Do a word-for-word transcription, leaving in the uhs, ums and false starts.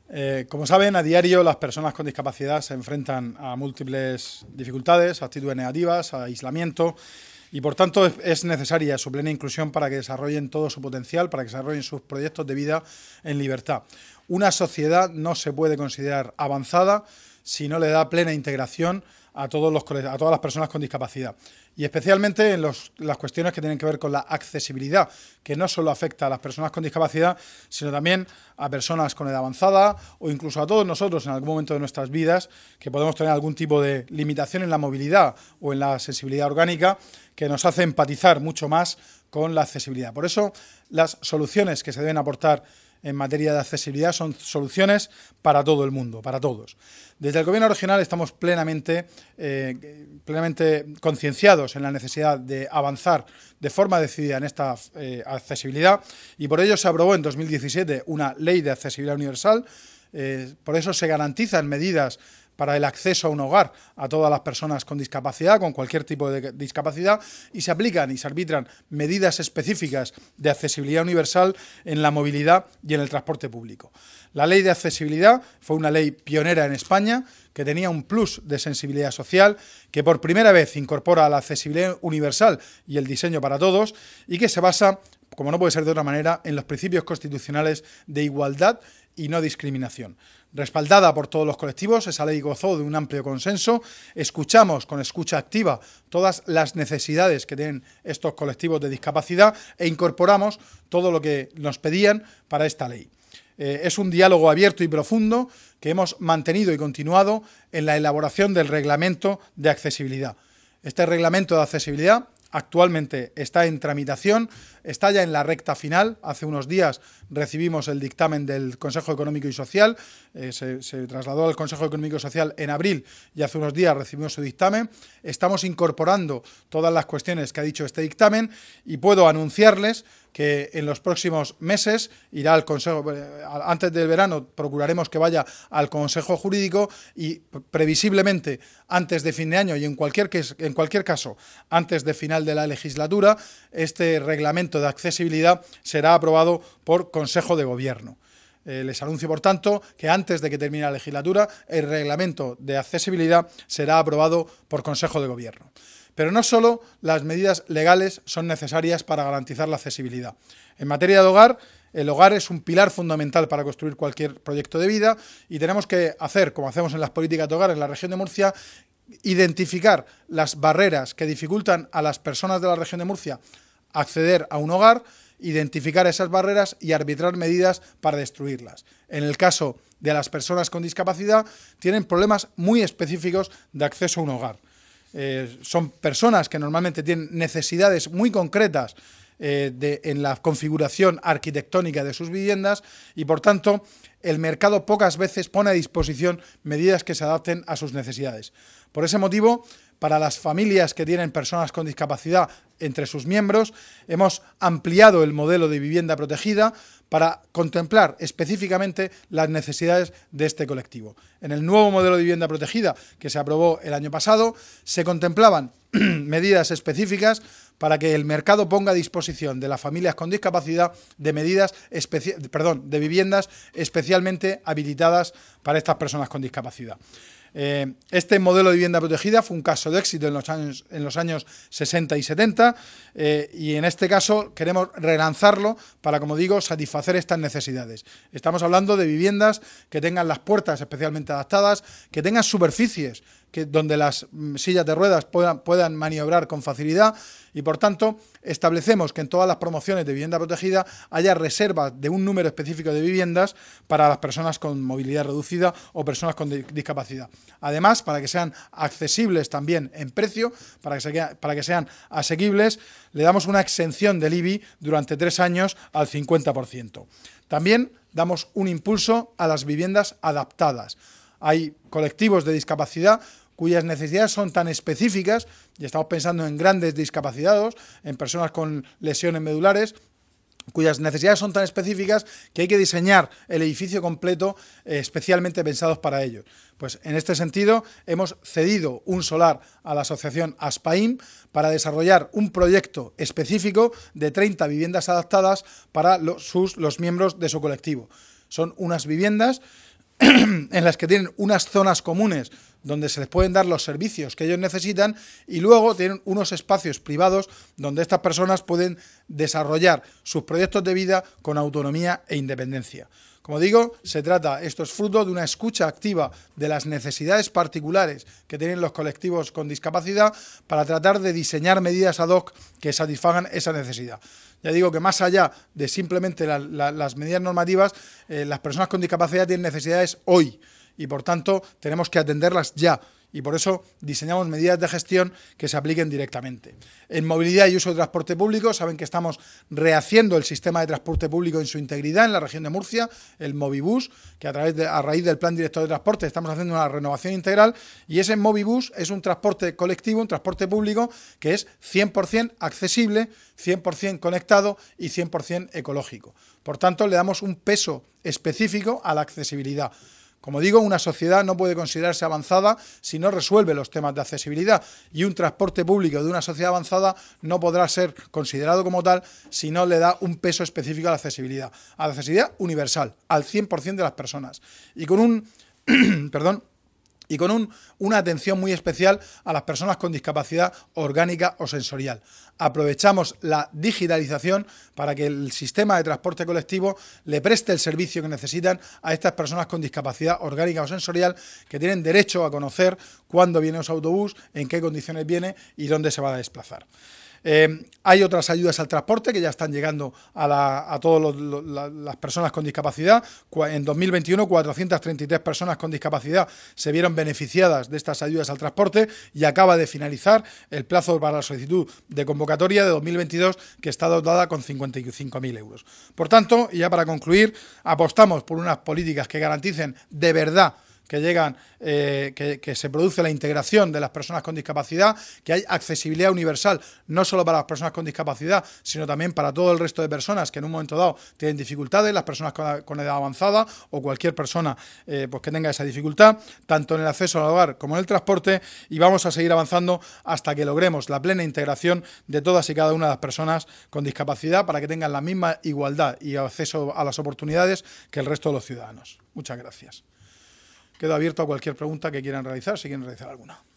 Eh, como saben, a diario las personas con discapacidad se enfrentan a múltiples dificultades, actitudes negativas, a aislamiento y por tanto es, es necesaria su plena inclusión para que desarrollen todo su potencial, para que desarrollen sus proyectos de vida en libertad. Una sociedad no se puede considerar avanzada si no le da plena integración a, todos los, a todas las personas con discapacidad y especialmente en los, las cuestiones que tienen que ver con la accesibilidad, que no solo afecta a las personas con discapacidad, sino también a personas con edad avanzada o incluso a todos nosotros en algún momento de nuestras vidas que podemos tener algún tipo de limitación en la movilidad o en la sensibilidad orgánica que nos hace empatizar mucho más con la accesibilidad. Por eso, las soluciones que se deben aportar en materia de accesibilidad son soluciones para todo el mundo, para todos. Desde el Gobierno regional estamos plenamente, eh, plenamente concienciados en la necesidad de avanzar de forma decidida en esta eh, accesibilidad y por ello se aprobó en dos mil diecisiete una ley de accesibilidad universal. Eh, por eso se garantizan medidas para el acceso a un hogar a todas las personas con discapacidad, con cualquier tipo de discapacidad, y se aplican y se arbitran medidas específicas de accesibilidad universal en la movilidad y en el transporte público. La ley de accesibilidad fue una ley pionera en España, que tenía un plus de sensibilidad social, que por primera vez incorpora la accesibilidad universal y el diseño para todos, y que se basa, como no puede ser de otra manera, en los principios constitucionales de igualdad y no discriminación. Respaldada por todos los colectivos, esa ley gozó de un amplio consenso. Escuchamos con escucha activa todas las necesidades que tienen estos colectivos de discapacidad e incorporamos todo lo que nos pedían para esta ley. Eh, es un diálogo abierto y profundo que hemos mantenido y continuado en la elaboración del reglamento de accesibilidad. Este reglamento de accesibilidad actualmente está en tramitación, está ya en la recta final. Hace unos días recibimos el dictamen del Consejo Económico y Social, eh, se, se trasladó al Consejo Económico y Social en abril y hace unos días recibimos su dictamen. Estamos incorporando todas las cuestiones que ha dicho este dictamen y puedo anunciarles que en los próximos meses irá al Consejo, antes del verano procuraremos que vaya al Consejo Jurídico y previsiblemente antes de fin de año y en cualquier, en cualquier caso antes de final de la legislatura, este reglamento de accesibilidad será aprobado por Consejo de Gobierno. Eh, les anuncio, por tanto, que antes de que termine la legislatura, el reglamento de accesibilidad será aprobado por Consejo de Gobierno. Pero no solo las medidas legales son necesarias para garantizar la accesibilidad. En materia de hogar, el hogar es un pilar fundamental para construir cualquier proyecto de vida y tenemos que hacer, como hacemos en las políticas de hogar en la región de Murcia, identificar las barreras que dificultan a las personas de la región de Murcia acceder a un hogar, identificar esas barreras y arbitrar medidas para destruirlas. En el caso de las personas con discapacidad, tienen problemas muy específicos de acceso a un hogar. Eh, son personas que normalmente tienen necesidades muy concretas eh, de, en la configuración arquitectónica de sus viviendas y, por tanto, el mercado pocas veces pone a disposición medidas que se adapten a sus necesidades. Por ese motivo, para las familias que tienen personas con discapacidad entre sus miembros, hemos ampliado el modelo de vivienda protegida para contemplar específicamente las necesidades de este colectivo. En el nuevo modelo de vivienda protegida que se aprobó el año pasado, se contemplaban medidas específicas para que el mercado ponga a disposición de las familias con discapacidad de medidas perdón, de viviendas especialmente habilitadas para estas personas con discapacidad. Eh, este modelo de vivienda protegida fue un caso de éxito en los años, en los años sesenta y setenta eh, y en este caso queremos relanzarlo para, como digo, satisfacer estas necesidades. Estamos hablando de viviendas que tengan las puertas especialmente adaptadas, que tengan superficies que, donde las mm, sillas de ruedas puedan, puedan maniobrar con facilidad y, por tanto, establecemos que en todas las promociones de vivienda protegida haya reservas de un número específico de viviendas para las personas con movilidad reducida o personas con discapacidad. Además, para que sean accesibles también en precio, para que, se, para que sean asequibles, le damos una exención del I B I durante tres años al cincuenta por ciento. También damos un impulso a las viviendas adaptadas. Hay colectivos de discapacidad cuyas necesidades son tan específicas, y estamos pensando en grandes discapacitados, en personas con lesiones medulares, cuyas necesidades son tan específicas que hay que diseñar el edificio completo eh, especialmente pensados para ellos. Pues en este sentido hemos cedido un solar a la asociación ASPAIM para desarrollar un proyecto específico de treinta viviendas adaptadas para los, sus, los miembros de su colectivo. Son unas viviendas en las que tienen unas zonas comunes donde se les pueden dar los servicios que ellos necesitan y luego tienen unos espacios privados donde estas personas pueden desarrollar sus proyectos de vida con autonomía e independencia. Como digo, se trata, esto es fruto de una escucha activa de las necesidades particulares que tienen los colectivos con discapacidad para tratar de diseñar medidas ad hoc que satisfagan esa necesidad. Ya digo que más allá de simplemente la, la, las medidas normativas, eh, las personas con discapacidad tienen necesidades hoy y por tanto tenemos que atenderlas ya. Y por eso diseñamos medidas de gestión que se apliquen directamente. En movilidad y uso de transporte público, saben que estamos rehaciendo el sistema de transporte público en su integridad en la región de Murcia, el Movibus, que a, través de, a raíz del Plan Director de Transporte estamos haciendo una renovación integral, y ese Movibus es un transporte colectivo, un transporte público que es cien por cien accesible, cien por cien conectado y cien por cien ecológico. Por tanto, le damos un peso específico a la accesibilidad. Como digo, una sociedad no puede considerarse avanzada si no resuelve los temas de accesibilidad, y un transporte público de una sociedad avanzada no podrá ser considerado como tal si no le da un peso específico a la accesibilidad, a la accesibilidad universal, al cien por cien de las personas, y con un perdón, y con un, una atención muy especial a las personas con discapacidad orgánica o sensorial. Aprovechamos la digitalización para que el sistema de transporte colectivo le preste el servicio que necesitan a estas personas con discapacidad orgánica o sensorial, que tienen derecho a conocer cuándo viene su autobús, en qué condiciones viene y dónde se va a desplazar. Eh, hay otras ayudas al transporte que ya están llegando a, la, a todas la, las personas con discapacidad. En dos mil veintiuno, cuatrocientas treinta y tres personas con discapacidad se vieron beneficiadas de estas ayudas al transporte, y acaba de finalizar el plazo para la solicitud de convocatoria de dos mil veintidós, que está dotada con cincuenta y cinco mil euros. Por tanto, y ya para concluir, apostamos por unas políticas que garanticen de verdad que llegan, eh, que, que se produce la integración de las personas con discapacidad, que hay accesibilidad universal, no solo para las personas con discapacidad, sino también para todo el resto de personas que en un momento dado tienen dificultades, las personas con, con edad avanzada o cualquier persona eh, pues que tenga esa dificultad, tanto en el acceso al hogar como en el transporte, y vamos a seguir avanzando hasta que logremos la plena integración de todas y cada una de las personas con discapacidad para que tengan la misma igualdad y acceso a las oportunidades que el resto de los ciudadanos. Muchas gracias. Quedo abierto a cualquier pregunta que quieran realizar, si quieren realizar alguna.